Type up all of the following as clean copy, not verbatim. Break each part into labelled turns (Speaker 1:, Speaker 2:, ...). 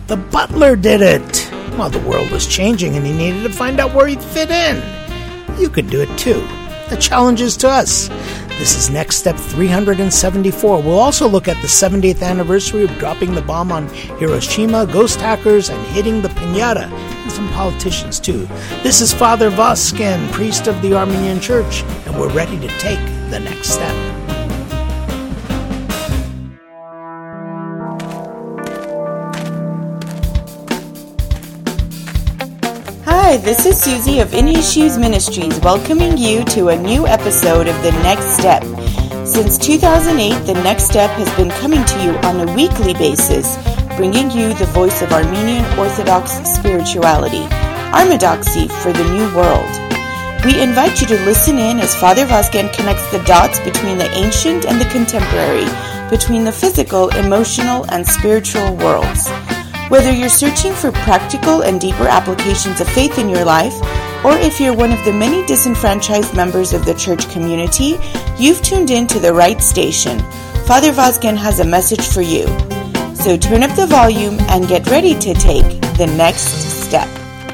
Speaker 1: The butler did it. Well, the world was changing and he needed to find out where he'd fit in. You could do it too. The challenge is to us. This is Next Step 374. We'll also look at the 70th anniversary of dropping the bomb on Hiroshima, ghost hackers, and hitting the piñata, and some politicians too. This is Father Vazken, priest of the Armenian Church, and we're ready to take the next step.
Speaker 2: Hi, this is Susie of In His Shoes Ministries, welcoming you to a new episode of The Next Step. Since 2008, The Next Step has been coming to you on a weekly basis, bringing you the voice of Armenian Orthodox spirituality, Armadoxy for the New World. We invite you to listen in as Father Vazken connects the dots between the ancient and the contemporary, between the physical, emotional, and spiritual worlds. Whether you're searching for practical and deeper applications of faith in your life, or if you're one of the many disenfranchised members of the church community, you've tuned in to the right station. Father Vazken has a message for you. So turn up the volume and get ready to take the next step.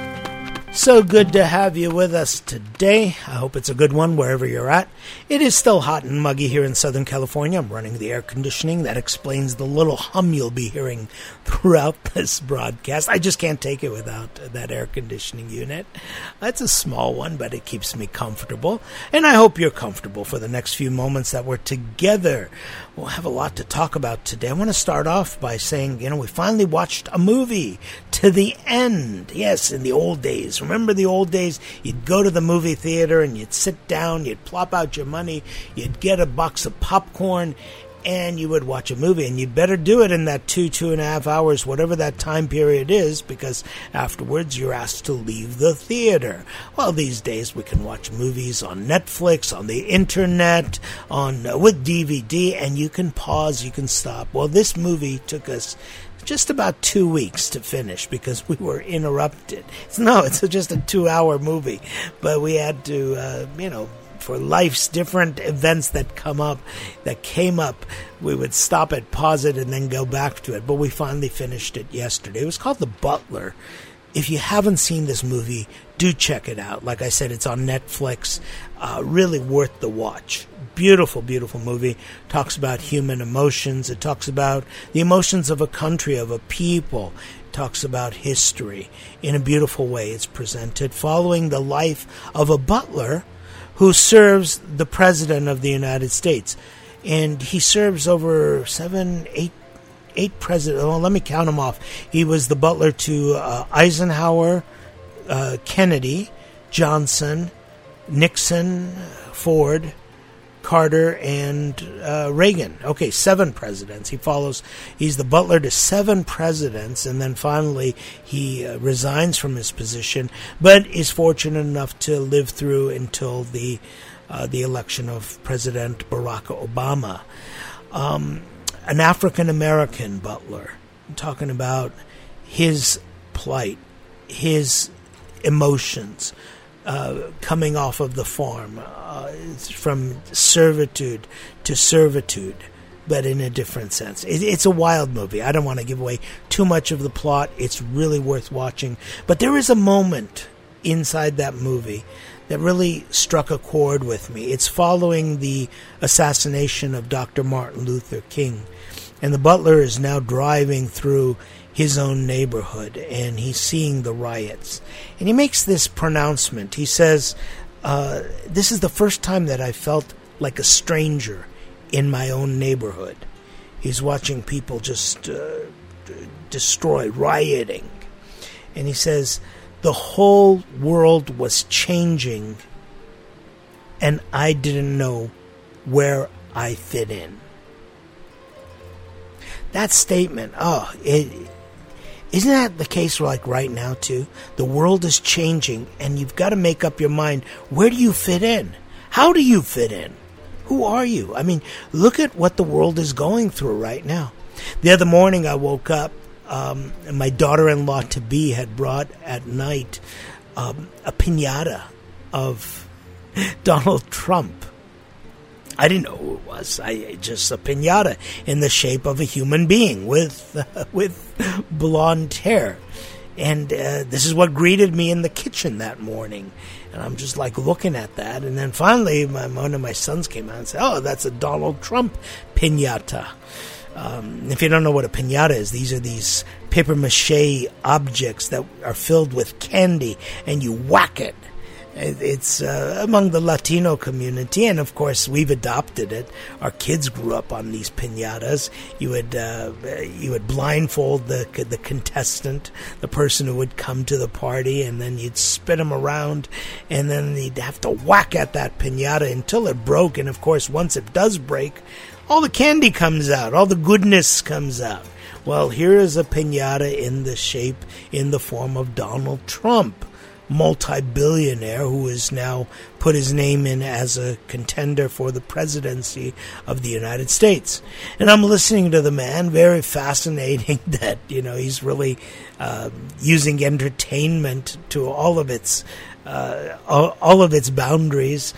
Speaker 1: So good to have you with us today. I hope it's a good one wherever you're at. It is still hot and muggy here in Southern California. I'm running the air conditioning. That explains the little hum you'll be hearing throughout this broadcast. I just can't take it without that air conditioning unit. That's a small one, but it keeps me comfortable. And I hope you're comfortable for the next few moments that we're together. We'll have a lot to talk about today. I want to start off by saying, we finally watched a movie to the end. Yes, in the old days. Remember the old days? You'd go to the movie theater and you'd sit down, you'd plop out your money, you'd get a box of popcorn, and you would watch a movie. And you'd better do it in that 2.5 hours, whatever that time period is, because afterwards you're asked to leave the theater. Well, these days we can watch movies on Netflix, on the internet, with DVD, and you can pause, you can stop. Well, this movie took us just about 2 weeks to finish because we were interrupted. It's just a 2-hour movie, but we had to, for life's different events that came up, we would stop it, pause it, and then go back to it. But we finally finished it yesterday. It was called The Butler. If you haven't seen this movie, do check it out. Like I said, it's on Netflix. Really worth the watch. Beautiful, beautiful movie. Talks about human emotions. It talks about the emotions of a country, of a people. It talks about history in a beautiful way. It's presented following the life of a butler who serves the President of the United States. And he serves over 8 presidents. Well, let me count them off. He was the butler to Eisenhower, Kennedy, Johnson, Nixon, Ford, Carter, and Reagan. Okay, 7 presidents. He's the butler to 7 presidents, and then finally he resigns from his position, but is fortunate enough to live through until the election of President Barack Obama. An African-American butler. I'm talking about his plight, his emotions, coming off of the farm, from servitude to servitude, but in a different sense. It's a wild movie. I don't want to give away too much of the plot. It's really worth watching. But there is a moment inside that movie that really struck a chord with me. It's following the assassination of Dr. Martin Luther King. And the butler is now driving through his own neighborhood, and he's seeing the riots. And he makes this pronouncement. He says, this is the first time that I felt like a stranger in my own neighborhood. He's watching people just destroy, rioting. And he says, the whole world was changing, and I didn't know where I fit in. That statement, isn't that the case like right now too? The world is changing, and you've got to make up your mind, where do you fit in? How do you fit in? Who are you? I mean, look at what the world is going through right now. The other morning I woke up, and my daughter-in-law-to-be had brought at night a piñata of Donald Trump. I didn't know who it was. Just a piñata in the shape of a human being with blonde hair. And this is what greeted me in the kitchen that morning. And I'm just like looking at that. And then finally, one of my sons came out and said, "Oh, that's a Donald Trump piñata." If you don't know what a piñata is, these are these papier-mâché objects that are filled with candy, and you whack it. It's among the Latino community, and of course we've adopted it. Our kids grew up on these piñatas. You would blindfold the contestant, the person who would come to the party, and then you'd spin them around, and then you'd have to whack at that piñata until it broke. And of course, once it does break, all the candy comes out, all the goodness comes out. Well, here is a piñata in the form of Donald Trump, multi-billionaire who has now put his name in as a contender for the presidency of the United States. And I'm listening to the man, very fascinating that, he's really using entertainment to all of its boundaries.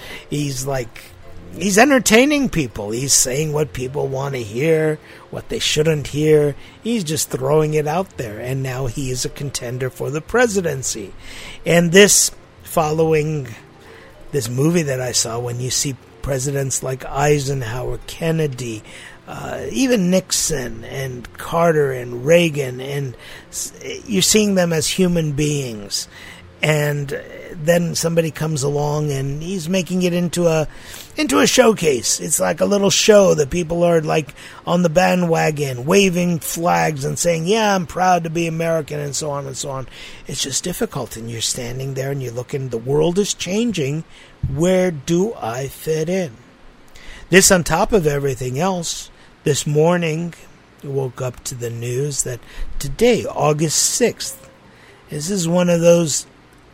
Speaker 1: He's entertaining people. He's saying what people want to hear, what they shouldn't hear. He's just throwing it out there. And now he is a contender for the presidency. And this, following this movie that I saw, when you see presidents like Eisenhower, Kennedy, even Nixon and Carter and Reagan, and you're seeing them as human beings. And then somebody comes along and he's making it into a showcase. It's like a little show that people are like on the bandwagon, waving flags and saying, "Yeah, I'm proud to be American," and so on and so on. It's just difficult, and you're standing there and you're looking, the world is changing. Where do I fit in? This on top of everything else. This morning, I woke up to the news that today, August 6th, this is one of those,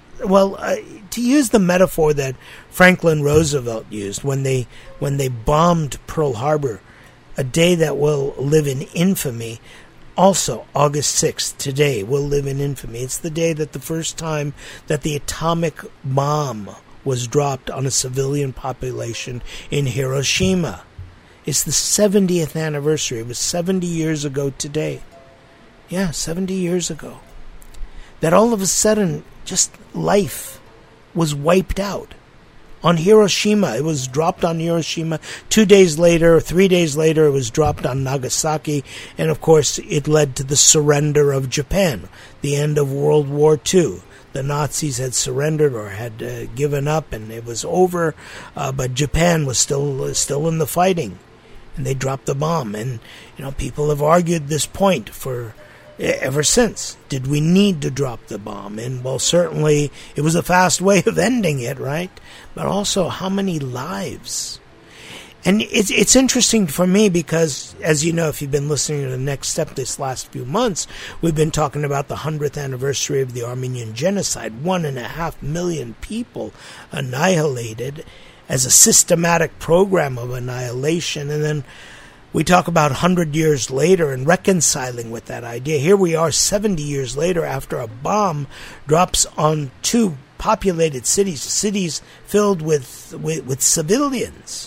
Speaker 1: to use the metaphor that Franklin Roosevelt used when they bombed Pearl Harbor, a day that will live in infamy. Also, August 6th, today, will live in infamy. It's the day that the first time that the atomic bomb was dropped on a civilian population in Hiroshima. It's the 70th anniversary. It was 70 years ago today. Yeah, 70 years ago. That all of a sudden, just life was wiped out. On Hiroshima, it was dropped on Hiroshima. 2 days later, 3 days later, it was dropped on Nagasaki. And of course, it led to the surrender of Japan, the end of World War II. The Nazis had surrendered or had given up, and it was over. But Japan was still in the fighting, and they dropped the bomb. And people have argued this point for ever since. Did we need to drop the bomb? And certainly it was a fast way of ending it, right? But also, how many lives? And it's interesting for me because, as you know, if you've been listening to The Next Step this last few months, we've been talking about the 100th anniversary of the Armenian Genocide. 1.5 million people annihilated as a systematic program of annihilation. And then we talk about 100 years later and reconciling with that idea. Here we are 70 years later after a bomb drops on two populated cities filled with civilians,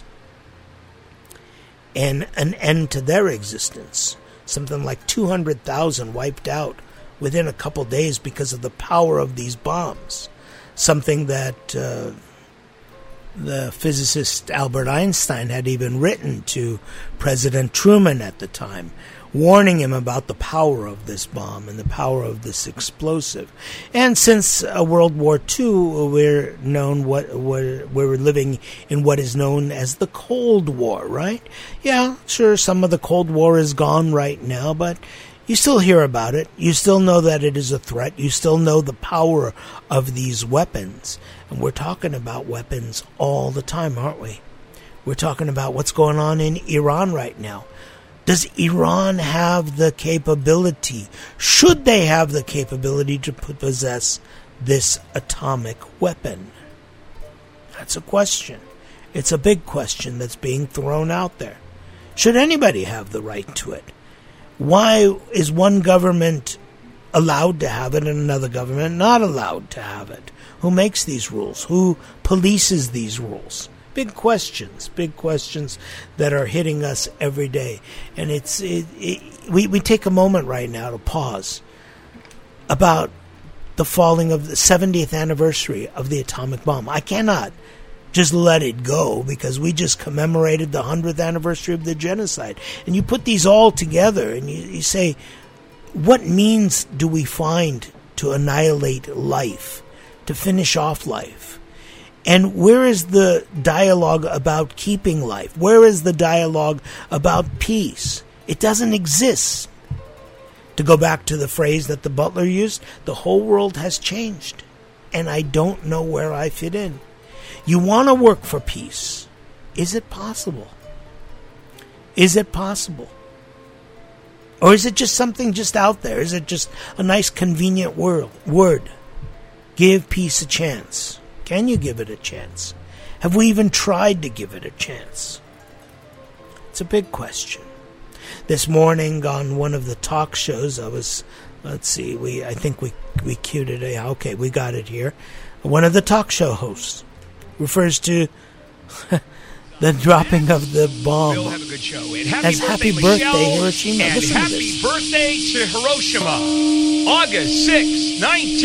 Speaker 1: and an end to their existence. Something like 200,000 wiped out within a couple days because of the power of these bombs. Something that the physicist Albert Einstein had even written to President Truman at the time, warning him about the power of this bomb and the power of this explosive. And since World War II, we're living in what is known as the Cold War, right? Yeah, sure, some of the Cold War is gone right now, but you still hear about it. You still know that it is a threat. You still know the power of these weapons. And we're talking about weapons all the time, aren't we? We're talking about what's going on in Iran right now. Does Iran have the capability? Should they have the capability to possess this atomic weapon? That's a question. It's a big question that's being thrown out there. Should anybody have the right to it? Why is one government allowed to have it and another government not allowed to have it? Who makes these rules? Who polices these rules? big questions that are hitting us every day. And we take a moment right now to pause about the falling of the 70th anniversary of the atomic bomb. I cannot just let it go because we just commemorated the 100th anniversary of the genocide. And you put these all together and you say, what means do we find to annihilate life, to finish off life? And where is the dialogue about keeping life? Where is the dialogue about peace? It doesn't exist. To go back to the phrase that the butler used, the whole world has changed, and I don't know where I fit in. You want to work for peace. Is it possible? Is it possible? Or is it just something just out there? Is it just a nice convenient word? Give peace a chance. Can you give it a chance? Have we even tried to give it a chance? It's a big question. This morning on one of the talk shows, I think we queued it. Okay, we got it here. One of the talk show hosts refers to the dropping of the bomb
Speaker 3: We'll have a good show. And
Speaker 1: as happy birthday,
Speaker 3: Michelle,
Speaker 1: Hiroshima.
Speaker 3: And
Speaker 1: Listen to
Speaker 3: happy
Speaker 1: this.
Speaker 3: birthday to Hiroshima. August 6,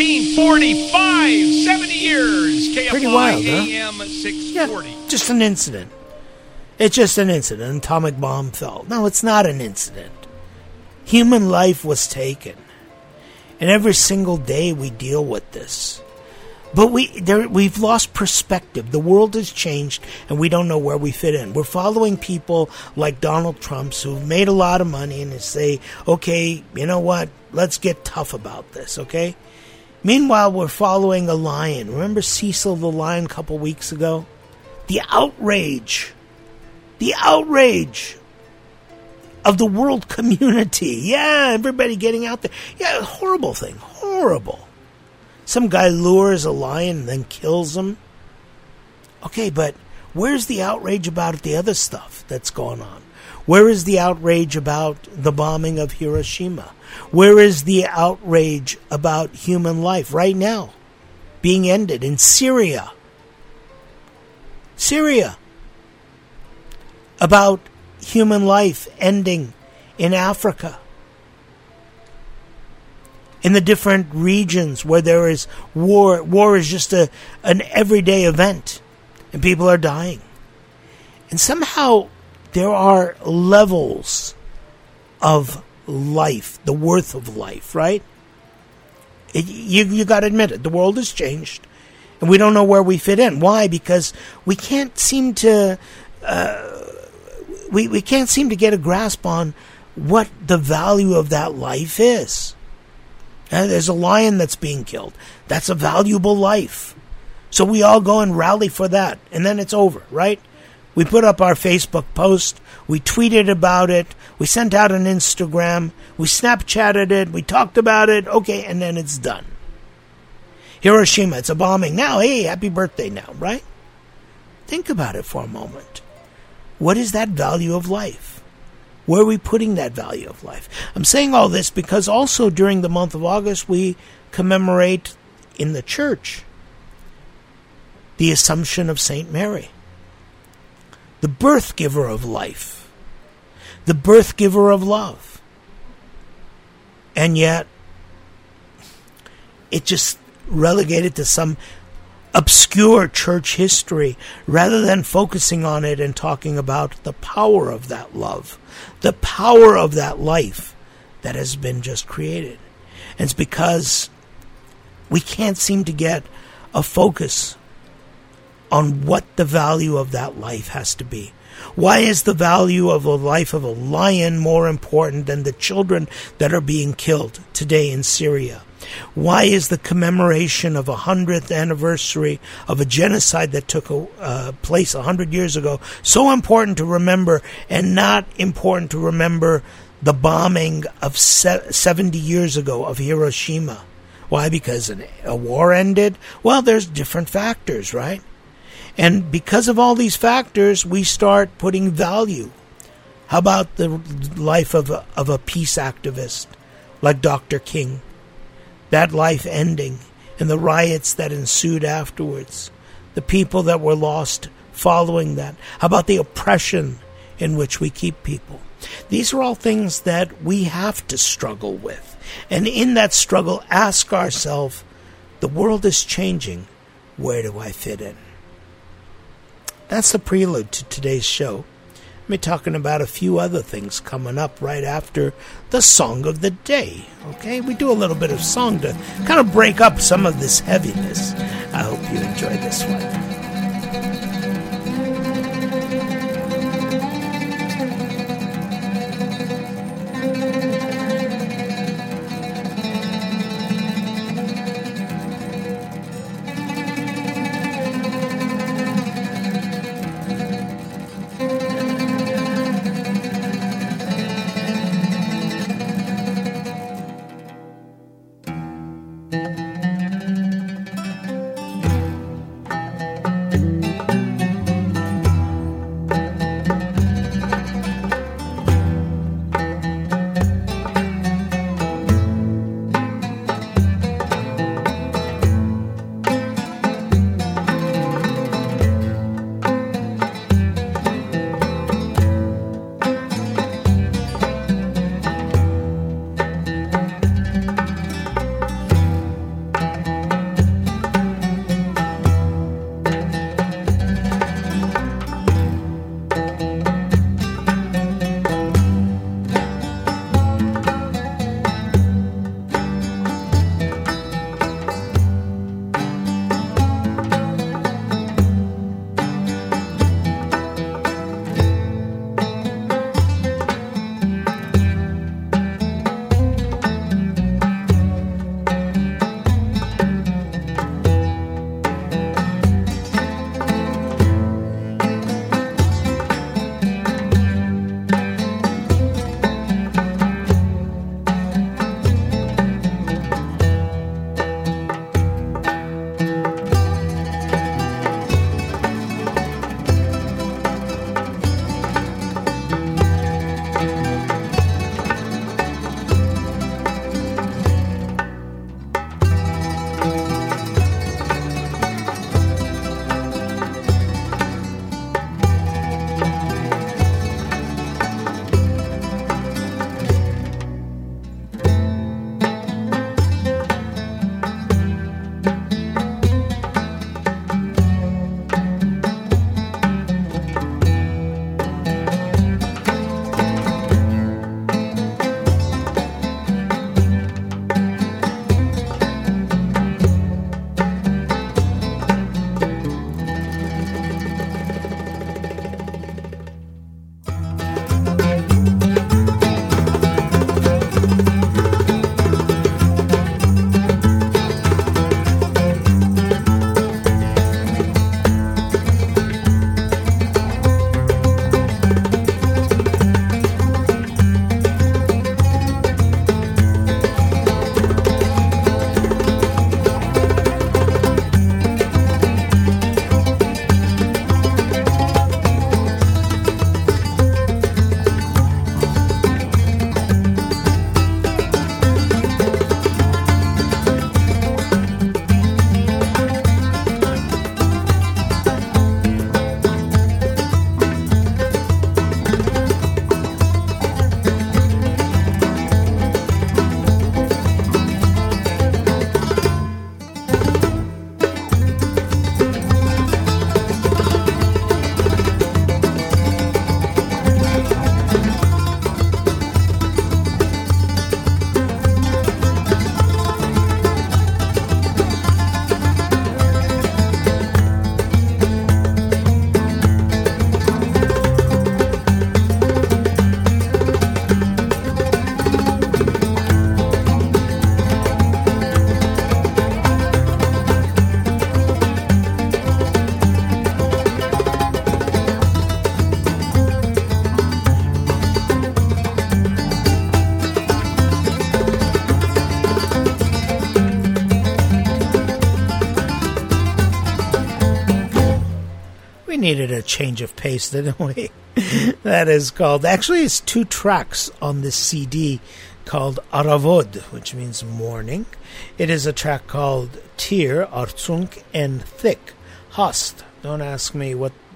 Speaker 3: 1945. 70 years. KFI
Speaker 1: Pretty wild, huh?
Speaker 3: AM 640.
Speaker 1: Yeah, just an incident. It's just an incident. An atomic bomb fell. No, it's not an incident. Human life was taken. And every single day we deal with this. But we've lost perspective. The world has changed, and we don't know where we fit in. We're following people like Donald Trump who've made a lot of money and they say, okay, you know what? Let's get tough about this, okay? Meanwhile, we're following a lion. Remember Cecil the lion a couple weeks ago? The outrage of the world community. Yeah, everybody getting out there. Yeah, horrible thing. Horrible. Some guy lures a lion and then kills him. Okay, but where's the outrage about the other stuff that's going on? Where is the outrage about the bombing of Hiroshima? Where is the outrage about human life right now being ended in Syria? About human life ending in Africa. In the different regions where there is war. War is just an everyday event. And people are dying. And somehow there are levels of life. The worth of life, right? You got to admit it. The world has changed. And we don't know where we fit in. Why? Because we can't seem to... We can't seem to get a grasp on what the value of that life is. There's a lion that's being killed. That's a valuable life. So we all go and rally for that. And then it's over, right? We put up our Facebook post. We tweeted about it. We sent out an Instagram. We Snapchatted it. We talked about it. Okay, and then it's done. Hiroshima, it's a bombing. Now, hey, happy birthday now, right? Think about it for a moment. What is that value of life? Where are we putting that value of life? I'm saying all this because also during the month of August we commemorate in the church the Assumption of St. Mary, the birth giver of life, the birth giver of love. And yet it just relegated to some obscure church history rather than focusing on it and talking about the power of that love, the power of that life that has been just created. And it's because we can't seem to get a focus on what the value of that life has to be. Why is the value of the life of a lion more important than the children that are being killed today in Syria? Why is the commemoration of 100th anniversary of a genocide that took place 100 years ago so important to remember and not important to remember the bombing of 70 years ago of Hiroshima? Why? Because a war ended? Well, there's different factors, right? And because of all these factors, we start putting value. How about the life of a peace activist like Dr. King? That life ending and the riots that ensued afterwards. The people that were lost following that? How about the oppression in which we keep people? These are all things that we have to struggle with. And in that struggle, ask ourselves, the world is changing. Where do I fit in? That's the prelude to today's show. I'll be talking about a few other things coming up right after the song of the day. Okay, we do a little bit of song to kind of break up some of this heaviness. I hope you enjoy this one. needed a change of pace, didn't we? That is called, actually it's 2 tracks on this CD called Aravod, which means morning. It is a track called Tir, Artsunk, and Thick, Hast. Don't ask me what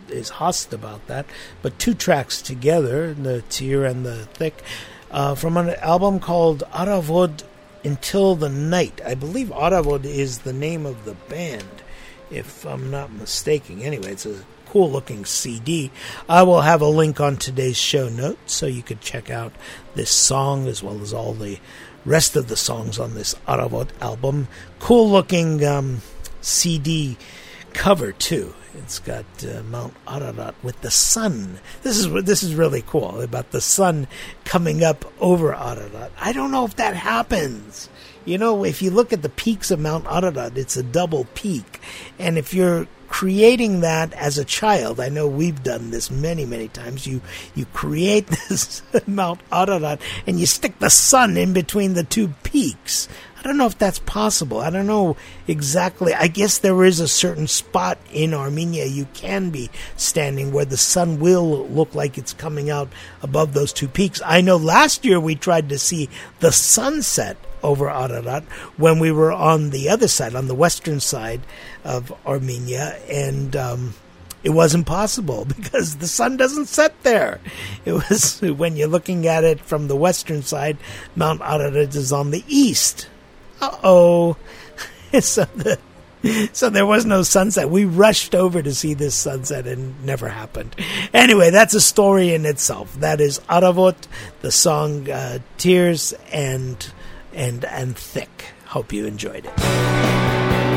Speaker 1: is hussed about that. But 2 tracks together, the Tear and the Thick, from an album called Aravod Until the Night. I believe Aravod is the name of the band, if I'm not mistaken. Anyway, it's a cool-looking CD. I will have a link on today's show notes so you could check out this song as well as all the rest of the songs on this Aravod album. Cool-looking CD cover, too. It's got Mount Ararat with the sun. This is really cool, about the sun coming up over Ararat. I don't know if that happens. You know, if you look at the peaks of Mount Ararat, it's a double peak. And if you're creating that as a child, I know we've done this many, many times. You create this Mount Ararat and you stick the sun in between the 2 peaks. I don't know if that's possible. I don't know exactly. I guess there is a certain spot in Armenia you can be standing where the sun will look like it's coming out above those 2 peaks. I know last year we tried to see the sunset over Ararat when we were on the other side, on the western side of Armenia, and it wasn't possible because the sun doesn't set there. It was, when you're looking at it from the western side, Mount Ararat is on the east. So there was no sunset. We rushed over to see this sunset and it never happened. Anyway, that's a story in itself. That is Aravot, the song Tears and Thick. Hope you enjoyed it.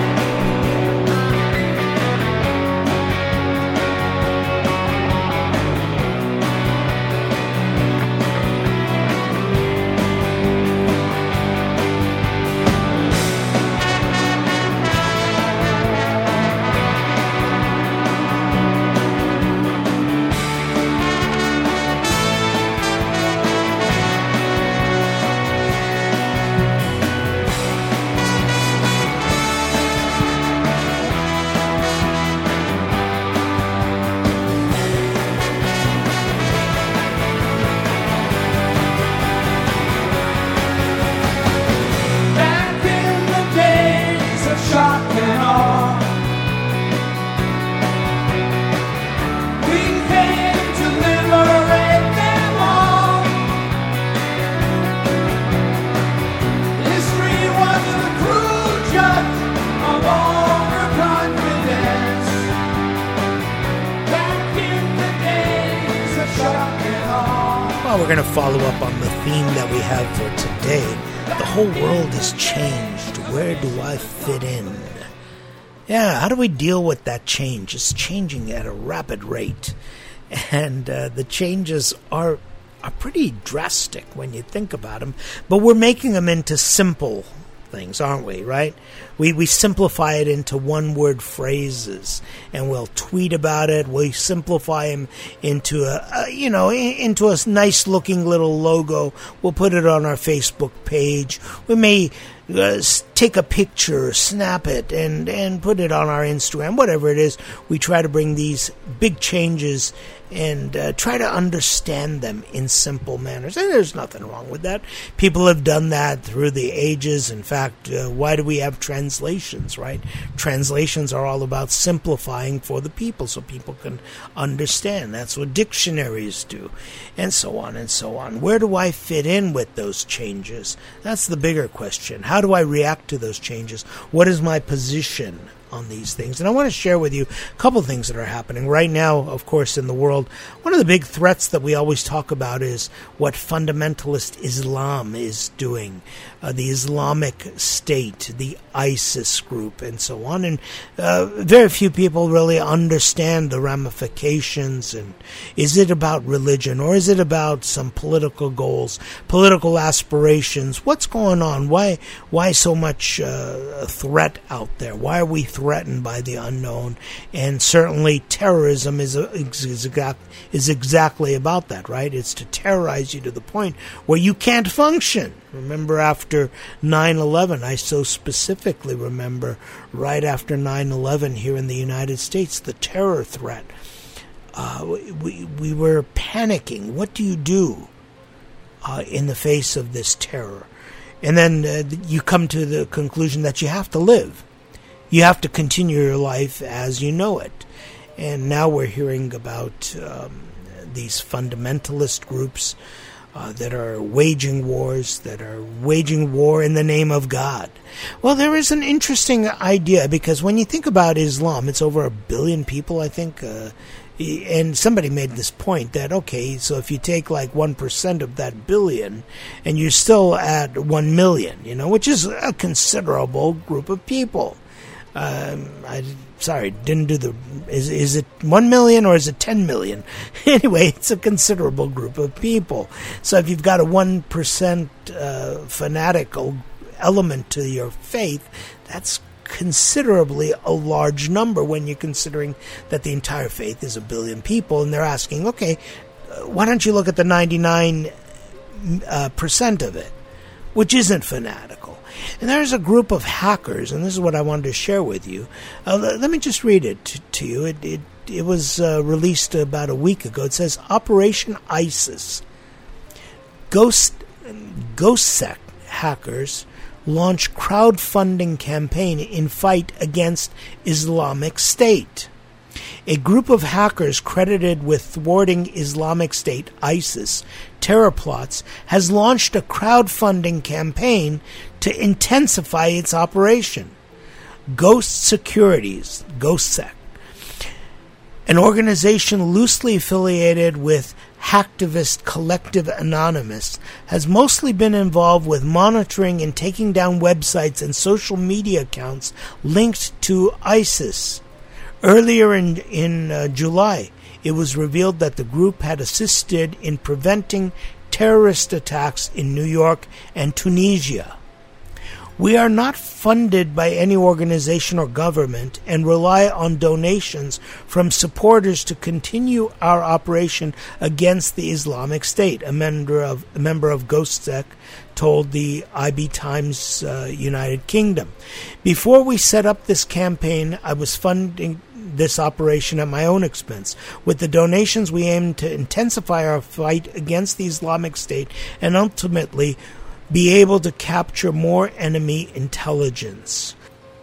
Speaker 1: We're going to follow up on the theme that we have for today. The whole world is changed. Where do I fit in? Yeah, how do we deal with that change? It's changing at a rapid rate. And the changes are pretty drastic when you think about them. But we're making them into simple things, aren't we, right? We simplify it into one-word phrases, and we'll tweet about it. We simplify them into into a nice-looking little logo. We'll put it on our Facebook page. We may take a picture, snap it, and put it on our Instagram, whatever it is. We try to bring these big changes and try to understand them in simple manners. And there's nothing wrong with that. People have done that through the ages. In fact, why do we have translations, right? Translations are all about simplifying for the people so people can understand. That's what dictionaries do, and so on and so on. Where do I fit in with those changes? That's the bigger question. How do I react to those changes? What is my position on these things? And I want to share with you a couple of things that are happening right now, of course, in the world. One of the big threats that we always talk about is what fundamentalist Islam is doing, the Islamic State, the ISIS group, and so on. And very few people really understand the ramifications. And is it about religion, or is it about some political goals, political aspirations? What's going on? Why so much threat out there? Why are we threatened by the unknown? And certainly terrorism is exactly about that, right? It's to terrorize you to the point where you can't function. Remember after 9/11, I so specifically remember right after 9/11 here in the United States, the terror threat. We were panicking. What do you do in the face of this terror? And then you come to the conclusion that you have to live. You have to continue your life as you know it. And now we're hearing about these fundamentalist groups that are waging wars, that are waging war in the name of God. Well, there is an interesting idea, because when you think about Islam, it's over 1 billion people, I think. And somebody made this point that, okay, so if you take like 1% of that billion, and you're still at 1 million, which is a considerable group of people. Didn't do the... Is it 1 million or is it 10 million? Anyway, it's a considerable group of people. So if you've got a 1% fanatical element to your faith, that's considerably a large number when you're considering that the entire faith is 1 billion people, and they're asking, okay, why don't you look at the 99% of it, which isn't fanatical? And there's a group of hackers, and this is what I wanted to share with you. Let me just read it to you. It was released about a week ago. It says, Operation ISIS. GhostSec hackers launch crowdfunding campaign in fight against Islamic State. A group of hackers credited with thwarting Islamic State, ISIS, terror plots has launched a crowdfunding campaign to intensify its operation. Ghost Securities, GhostSec, an organization loosely affiliated with hacktivist Collective Anonymous, has mostly been involved with monitoring and taking down websites and social media accounts linked to ISIS. Earlier in July, it was revealed that the group had assisted in preventing terrorist attacks in New York and Tunisia. We are not funded by any organization or government and rely on donations from supporters to continue our operation against the Islamic State, a member of GhostSec told the IB Times United Kingdom. Before we set up this campaign, I was funding this operation at my own expense. With the donations, we aim to intensify our fight against the Islamic State and ultimately be able to capture more enemy intelligence.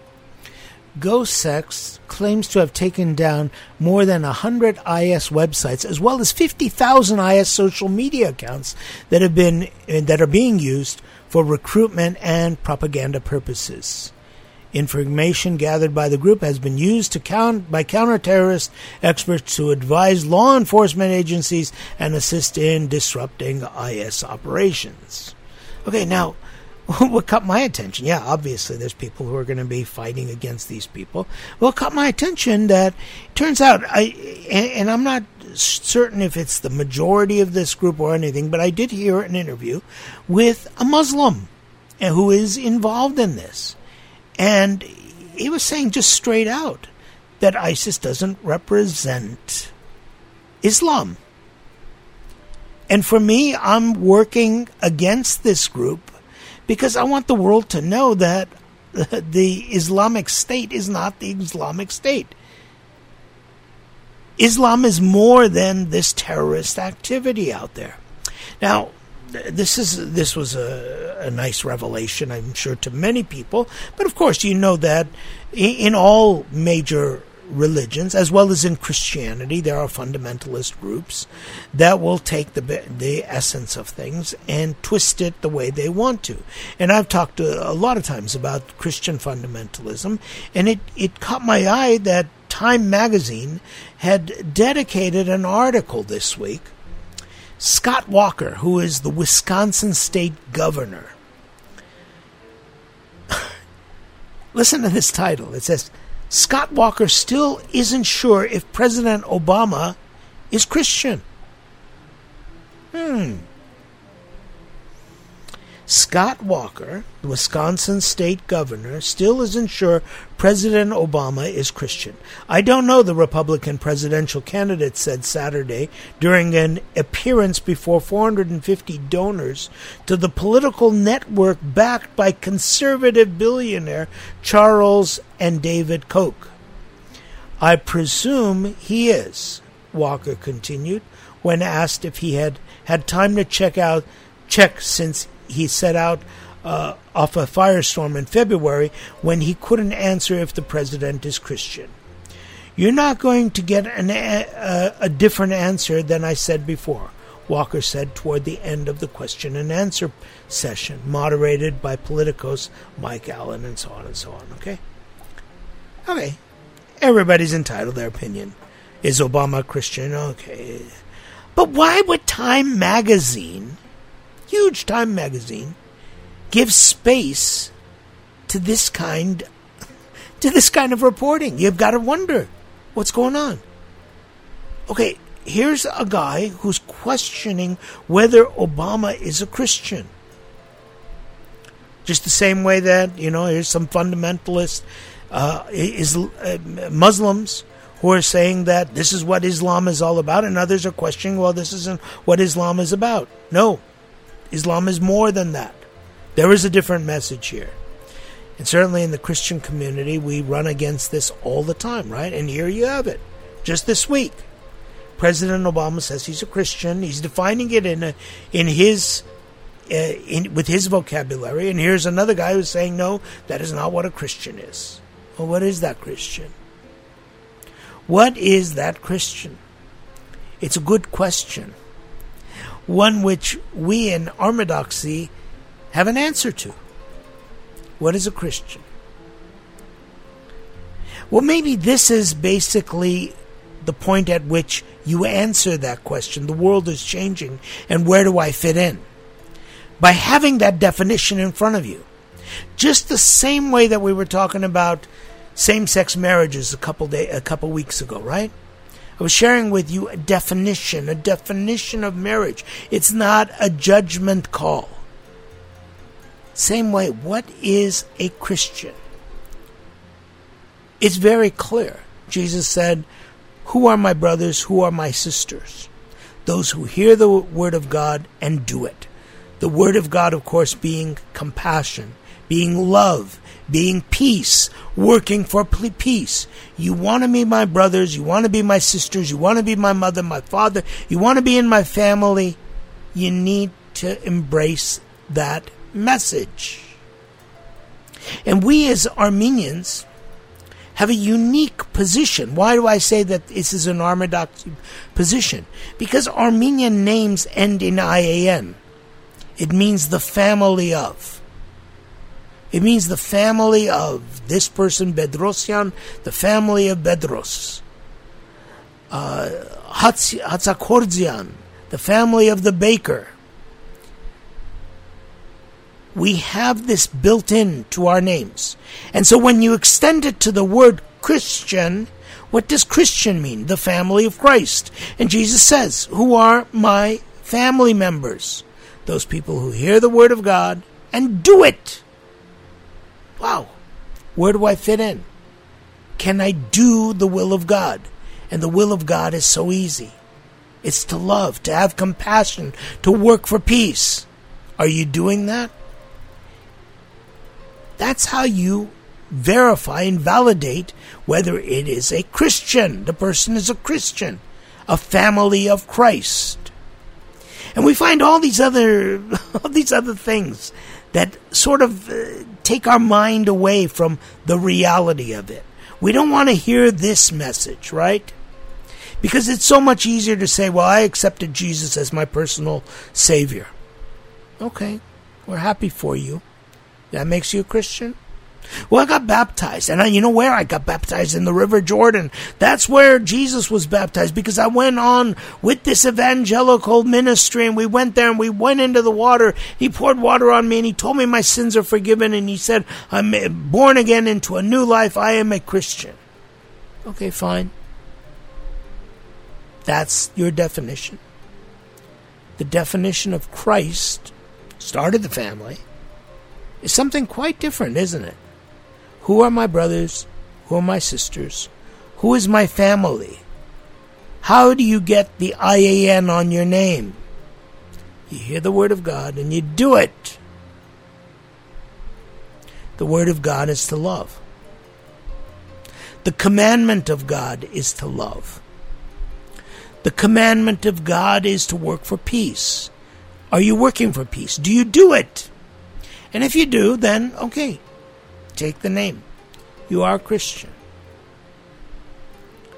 Speaker 1: GhostSec claims to have taken down more than 100 IS websites, as well as 50,000 IS social media accounts that are being used for recruitment and propaganda purposes. Information gathered by the group has been used by counter-terrorist experts to advise law enforcement agencies and assist in disrupting IS operations. Okay, now, what caught my attention? Yeah, obviously there's people who are going to be fighting against these people. Well, it caught my attention that it turns out, and I'm not certain if it's the majority of this group or anything, but I did hear an interview with a Muslim who is involved in this. And he was saying just straight out that ISIS doesn't represent Islam. And for me, I'm working against this group because I want the world to know that the Islamic State is not the Islamic State. Islam is more than this terrorist activity out there. Now, this was a nice revelation, I'm sure, to many people. But of course, you know that in all major religions, as well as in Christianity, there are fundamentalist groups that will take the essence of things and twist it the way they want to. And I've talked a lot of times about Christian fundamentalism, and it caught my eye that Time magazine had dedicated an article this week. Scott Walker, who is the Wisconsin state governor. Listen to this title. It says, Scott Walker still isn't sure if President Obama is Christian. Scott Walker, the Wisconsin state governor, still isn't sure President Obama is Christian. I don't know, the Republican presidential candidate said Saturday during an appearance before 450 donors to the political network backed by conservative billionaire Charles and David Koch. I presume he is, Walker continued, when asked if he had had time to check since he set out off a firestorm in February when he couldn't answer if the president is Christian. You're not going to get a different answer than I said before. Walker said toward the end of the question and answer session, moderated by politicos Mike Allen and so on and so on, okay? Okay. Everybody's entitled to their opinion. Is Obama a Christian? Okay. But why would Time magazine, huge Time magazine, give space to this kind of reporting? You've got to wonder what's going on. Okay, here's a guy who's questioning whether Obama is a Christian. Just the same way that, here's some fundamentalist Muslims who are saying that this is what Islam is all about, and others are questioning, well, this isn't what Islam is about. No, Islam is more than that. There is a different message here. And certainly in the Christian community, we run against this all the time, right? And here you have it. Just this week, President Obama says he's a Christian. He's defining it with his vocabulary. And here's another guy who's saying, no, that is not what a Christian is. Well, what is that Christian? What is that Christian? It's a good question. One which we in Orthodoxy have an answer to. What is a Christian? Well, maybe this is basically the point at which you answer that question. The world is changing, and where do I fit in? By having that definition in front of you. Just the same way that we were talking about same-sex marriages a couple weeks ago, right? I was sharing with you a definition of marriage. It's not a judgment call. Same way, what is a Christian? It's very clear. Jesus said, who are my brothers, who are my sisters? Those who hear the word of God and do it. The word of God, of course, being compassion, being love, being peace, working for peace. You want to be my brothers, you want to be my sisters, you want to be my mother, my father, you want to be in my family. You need to embrace that message. And we as Armenians have a unique position. Why do I say that this is an Orthodox position? Because Armenian names end in IAN. It means the family of. It means the family of this person, Bedrosian, the family of Bedros. Hatzakordzian, the family of the baker. We have this built in to our names. And so when you extend it to the word Christian, what does Christian mean? The family of Christ. And Jesus says, who are my family members? Those people who hear the word of God and do it. Wow. Where do I fit in? Can I do the will of God? And the will of God is so easy. It's to love, to have compassion, to work for peace. Are you doing that? That's how you verify and validate whether it is a Christian. The person is a Christian, a family of Christ. And we find all these other things that sort of take our mind away from the reality of it. We don't want to hear this message, right? Because it's so much easier to say, well, I accepted Jesus as my personal Savior. Okay, we're happy for you. That makes you a Christian? Well, I got baptized. And you know where? I got baptized in the River Jordan. That's where Jesus was baptized, because I went on with this evangelical ministry, and we went there and we went into the water. He poured water on me and he told me my sins are forgiven, and he said, I'm born again into a new life. I am a Christian. Okay, fine. That's your definition. The definition of Christ started the family. Is something quite different, isn't it? Who are my brothers? Who are my sisters? Who is my family? How do you get the IAN on your name? You hear the word of God and you do it. The word of God is to love. The commandment of God is to love. The commandment of God is to work for peace. Are you working for peace? Do you do it? And if you do, then, okay, take the name. You are a Christian.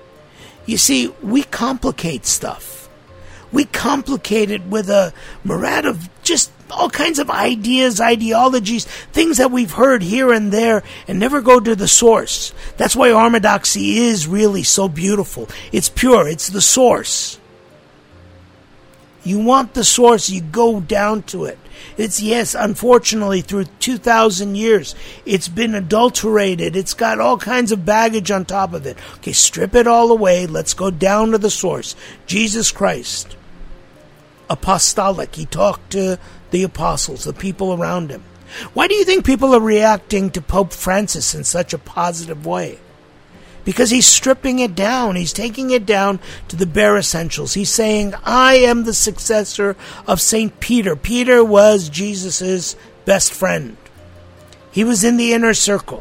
Speaker 1: You see, we complicate stuff. We complicate it with a myriad of just all kinds of ideas, ideologies, things that we've heard here and there and never go to the source. That's why orthodoxy is really so beautiful. It's pure. It's the source. You want the source, you go down to it. It's, yes, unfortunately, through 2,000 years, it's been adulterated. It's got all kinds of baggage on top of it. Okay, strip it all away. Let's go down to the source. Jesus Christ. Apostolic. He talked to the apostles, the people around him. Why do you think people are reacting to Pope Francis in such a positive way? Because he's stripping it down. He's taking it down to the bare essentials. He's saying, I am the successor of St. Peter. Peter was Jesus' best friend. He was in the inner circle.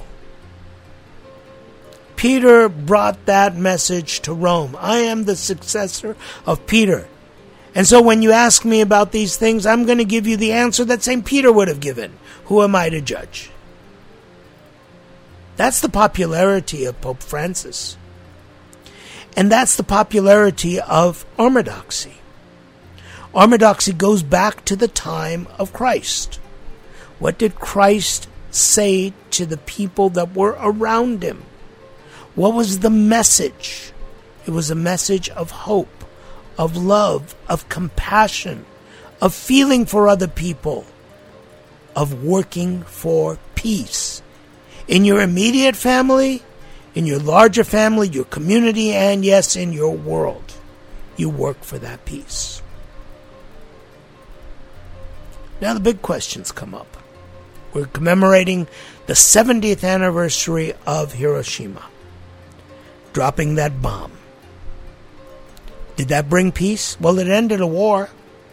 Speaker 1: Peter brought that message to Rome. I am the successor of Peter. And so when you ask me about these things, I'm going to give you the answer that St. Peter would have given. Who am I to judge? That's the popularity of Pope Francis. And that's the popularity of orthodoxy. Orthodoxy goes back to the time of Christ. What did Christ say to the people that were around him? What was the message? It was a message of hope, of love, of compassion, of feeling for other people, of working for peace. In your immediate family, in your larger family, your community, and yes, in your world, you work for that peace. Now the big questions come up. We're commemorating the 70th anniversary of Hiroshima, dropping that bomb. Did that bring peace? Well, it ended a war.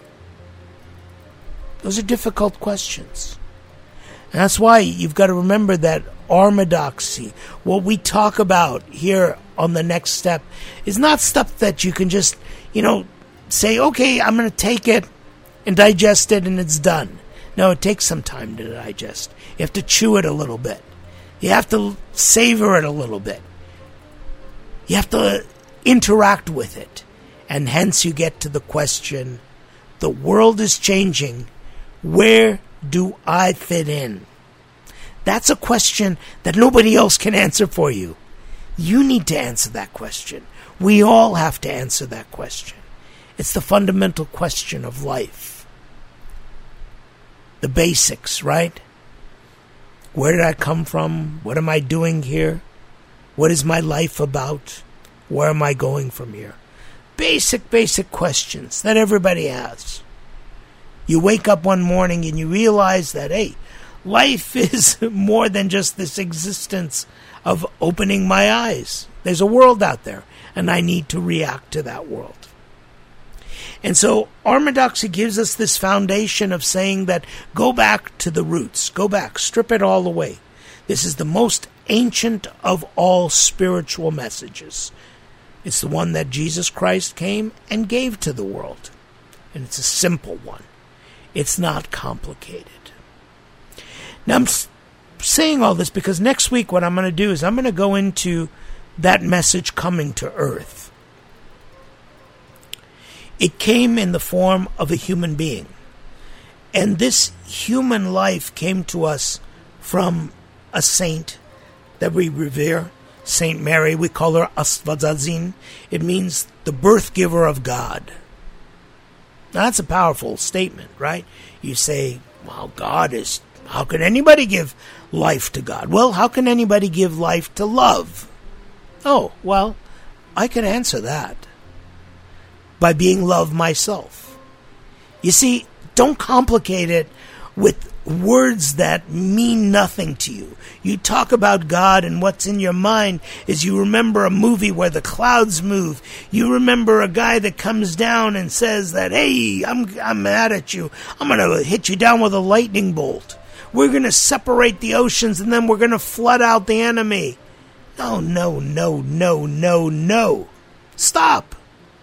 Speaker 1: Those are difficult questions. And that's why you've got to remember that orthodoxy, what we talk about here on the next step, is not stuff that you can just, say, okay, I'm going to take it and digest it and it's done. No, it takes some time to digest. You have to chew it a little bit. You have to savor it a little bit. You have to interact with it. And hence you get to the question, the world is changing. Where do I fit in? That's a question that nobody else can answer for you. You need to answer that question. We all have to answer that question. It's the fundamental question of life. The basics, right? Where did I come from? What am I doing here? What is my life about? Where am I going from here? Basic questions that everybody has. You wake up one morning and you realize that, hey, life is more than just this existence of opening my eyes. There's a world out there, and I need to react to that world. And so orthodoxy gives us this foundation of saying that go back to the roots. Go back. Strip it all away. This is the most ancient of all spiritual messages. It's the one that Jesus Christ came and gave to the world. And it's a simple one. It's not complicated. Now, I'm saying all this because next week what I'm going to do is I'm going to go into that message coming to earth. It came in the form of a human being. And this human life came to us from a saint that we revere, Saint Mary. We call her Asvadzadzin. It means the birth giver of God. Now, that's a powerful statement, right? You say, well, how can anybody give life to God? Well, how can anybody give life to love? Oh, well, I can answer that by being love myself. You see, don't complicate it with words that mean nothing to you. You talk about God, and what's in your mind is you remember a movie where the clouds move. You remember a guy that comes down and says that, hey, I'm mad at you. I'm going to hit you down with a lightning bolt. We're going to separate the oceans, and then we're going to flood out the enemy. No. Stop.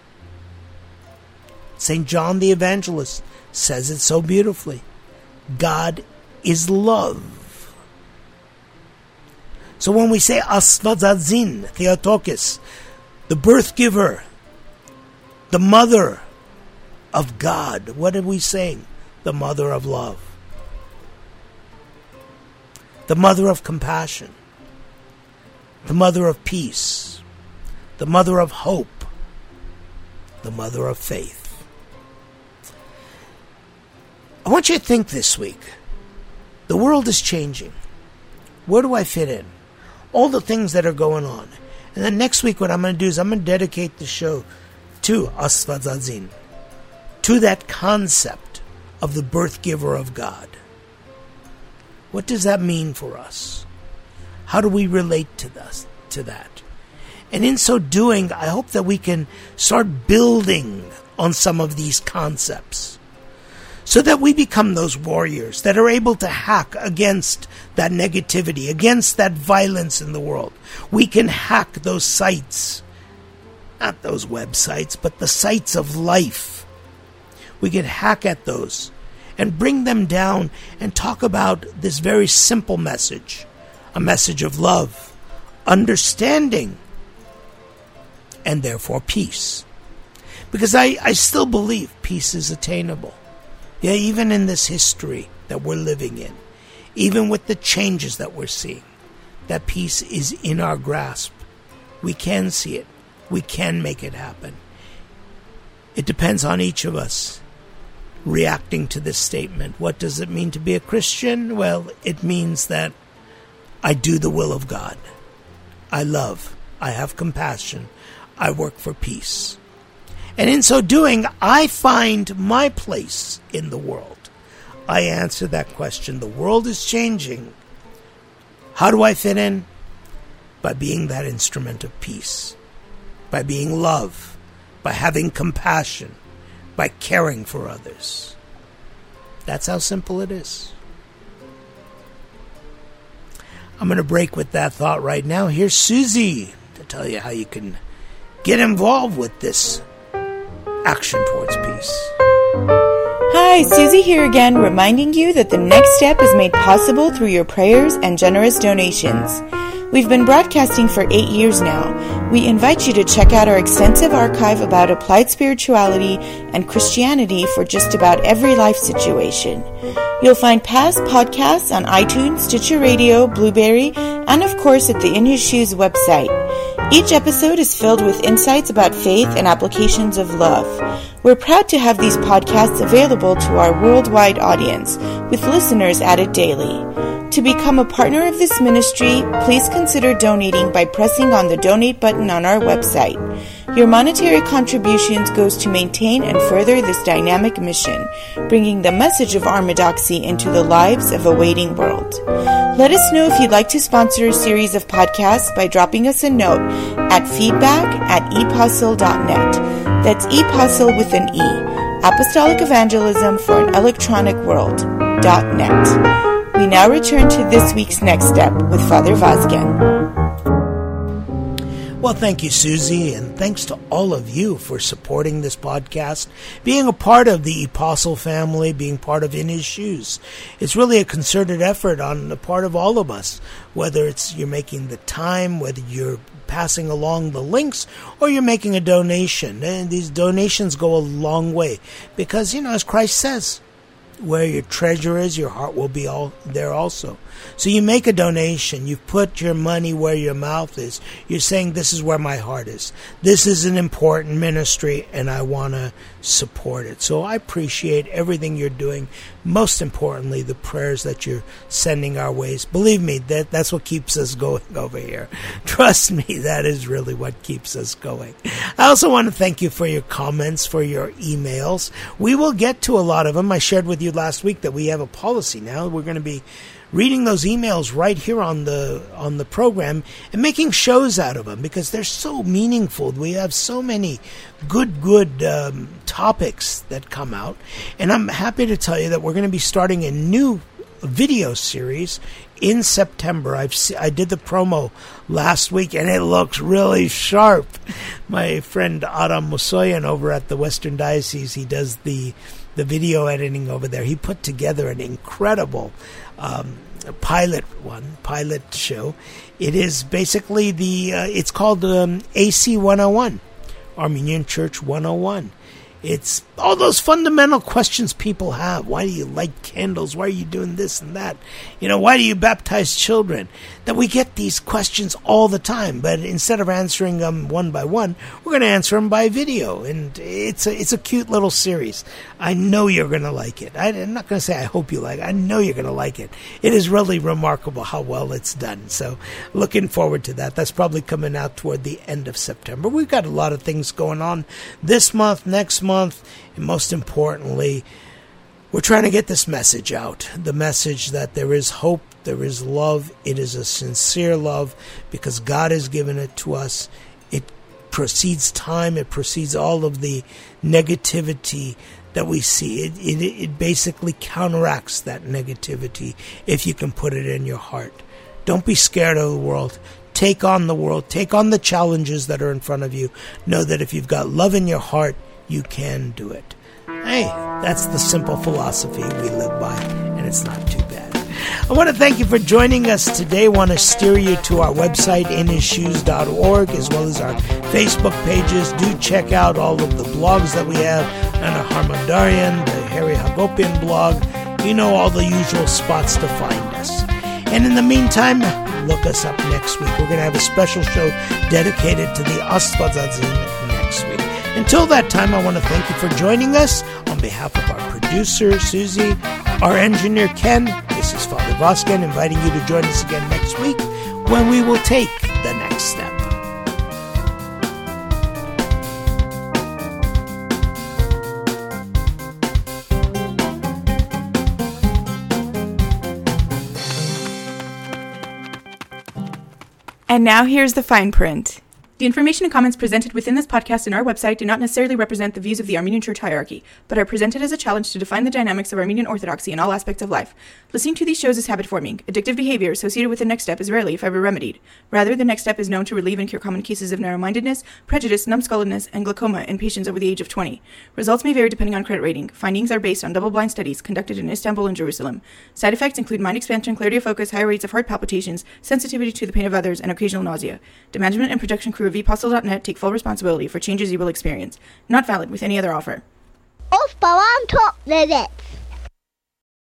Speaker 1: St. John the Evangelist says it so beautifully. God is love. So when we say Asvadzadzin, Theotokos, the birth giver, the mother of God. What are we saying? The mother of love. The mother of compassion. The mother of peace. The mother of hope. The mother of faith. I want you to think this week. The world is changing. Where do I fit in? All the things that are going on. And then next week what I'm going to do is I'm going to dedicate the show to Asvazazin, to that concept of the birth giver of God. What does that mean for us? How do we relate to that? And in so doing, I hope that we can start building on some of these concepts so that we become those warriors that are able to hack against that negativity, against that violence in the world. We can hack those sites, not those websites, but the sites of life. We can hack at those and bring them down and talk about this very simple message, a message of love, understanding, and therefore peace. Because I still believe peace is attainable. Yeah, even in this history that we're living in, even with the changes that we're seeing, that peace is in our grasp. We can see it. We can make it happen. It depends on each of us reacting to this statement. What does it mean to be a Christian? Well, it means that I do the will of God. I love. I have compassion. I work for peace. And in so doing, I find my place in the world. I answer that question. The world is changing. How do I fit in? By being that instrument of peace. By being love. By having compassion. By caring for others. That's how simple it is. I'm going to break with that thought right now. Here's Susie to tell you how you can get involved with this action towards peace.
Speaker 2: Hi, Susie here again, reminding you that the next step is made possible through your prayers and generous donations. We've been broadcasting for 8 years now. We invite you to check out our extensive archive about applied spirituality and Christianity for just about every life situation. You'll find past podcasts on iTunes, Stitcher Radio, Blueberry, and of course at the In His Shoes website. Each episode is filled with insights about faith and applications of love. We're proud to have these podcasts available to our worldwide audience, with listeners added daily. To become a partner of this ministry, please consider donating by pressing on the donate button on our website. Your monetary contributions goes to maintain and further this dynamic mission, bringing the message of Orthodoxy into the lives of a waiting world. Let us know if you'd like to sponsor a series of podcasts by dropping us a note at feedback@epostle.net. That's epostle with an E. Apostolic Evangelism for an Electronic World.net. We now return to this week's Next Step with Father Vazgen.
Speaker 1: Well, thank you, Susie, and thanks to all of you for supporting this podcast, being a part of the Apostle family, being part of In His Shoes. It's really a concerted effort on the part of all of us, whether it's you're making the time, whether you're passing along the links, or you're making a donation. And these donations go a long way because, as Christ says, where your treasure is, your heart will be all there also. So you make a donation, you put your money where your mouth is. You're saying, this is where my heart is. This is an important ministry, and I want to support it. So I appreciate everything you're doing. Most importantly, the prayers that you're sending our ways. Believe me, that's what keeps us going over here. Trust me, that is really what keeps us going. I also want to thank you for your comments, for your emails. We will get to a lot of them. I shared with you last week that we have a policy now. We're going to be reading those emails right here on the program and making shows out of them because they're so meaningful. We have so many good topics that come out, and I'm happy to tell you that we're going to be starting a new video series in September. I did the promo last week, and it looks really sharp. My friend Adam Musoyan over at the Western Diocese, he does the the video editing over there. He put together an incredible pilot show. It is basically it's called AC 101, Armenian Church 101. It's all those fundamental questions people have. Why do you light candles? Why are you doing this and that? Why do you baptize children? That we get these questions all the time, but instead of answering them one by one, we're going to answer them by video. And it's a cute little series. I know you're going to like it. I'm not going to say I hope you like it. I know you're going to like it. It is really remarkable how well it's done. So looking forward to that. That's probably coming out toward the end of September. We've got a lot of things going on this month, next month, and most importantly, we're trying to get this message out. The message that there is hope, there is love. It is a sincere love because God has given it to us. It precedes time. It precedes all of the negativity that we see. It basically counteracts that negativity if you can put it in your heart. Don't be scared of the world. Take on the world. Take on the challenges that are in front of you. Know that if you've got love in your heart, you can do it. Hey, that's the simple philosophy we live by, and it's not too bad. I want to thank you for joining us today. I want to steer you to our website, inhisshoes.org, as well as our Facebook pages. Do check out all of the blogs that we have, Anna Harmondarian, the Harry Hagopian blog. All the usual spots to find us. And in the meantime, look us up next week. We're going to have a special show dedicated to the Astvadzadzin next week. Until that time, I want to thank you for joining us. On behalf of our producer, Susie, our engineer, Ken, this is Father Voskin inviting you to join us again next week when we will take the next step.
Speaker 2: And now here's the fine print. The information and comments presented within this podcast and our website do not necessarily represent the views of the Armenian Church hierarchy, but are presented as a challenge to define the dynamics of Armenian Orthodoxy in all aspects of life. Listening to these shows is habit-forming. Addictive behavior associated with the next step is rarely, if ever, remedied. Rather, the next step is known to relieve and cure common cases of narrow-mindedness, prejudice, numbskulledness, and glaucoma in patients over the age of 20. Results may vary depending on credit rating. Findings are based on double-blind studies conducted in Istanbul and Jerusalem. Side effects include mind expansion, clarity of focus, higher rates of heart palpitations, sensitivity to the pain of others, and occasional nausea. The management and production crew of ePostal.net take full responsibility for changes you will experience. Not valid with any other offer.
Speaker 4: Of babam top dedi.